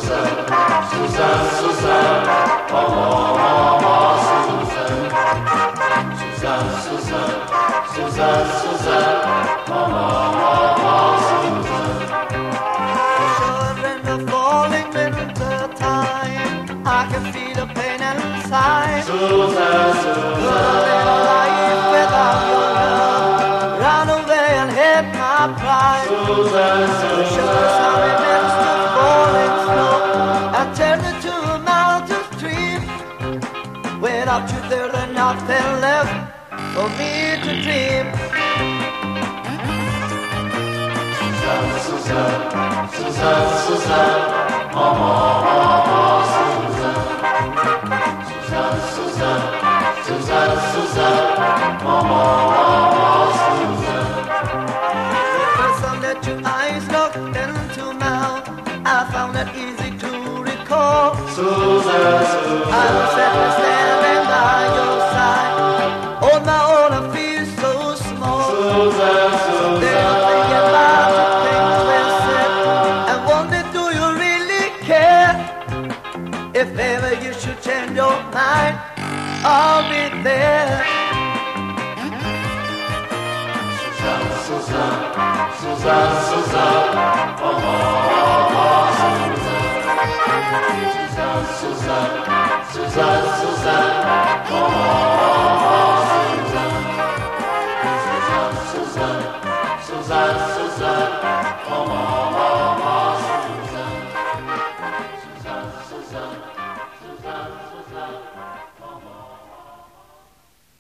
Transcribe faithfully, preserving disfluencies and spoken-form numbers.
Susan, Susan, oh, oh, oh, Susan. Susan, Susan, Susan, Susan, oh, oh, oh, Susan. Children are falling winter time. I can feel the pain inside. Susan, Susan, life without your love. Run away and hit my pride. Susan, Susan. Sugar sorry meant to falling snow. I turned into a mountain stream. Without you there, there's nothing left for me to dream. Susan, Susan, Susan, oh, oh, oh, oh, Susan. Susan, Susan, Susan, Susan, oh, oh, oh, oh, Susan. The first time that your eyes looked into mine, I found it easy to recall. Susan, Susan, I was sitting standing by your side. On my own, I feel so small. Susan, Susan. Then I think about the things we said, and wonder, do you really care? If ever you should change your mind, I'll be there. Susan, Susan, Susan, Susan, oh, oh, oh, Susan. Susan, Susan, Susan, Susan, oh, oh.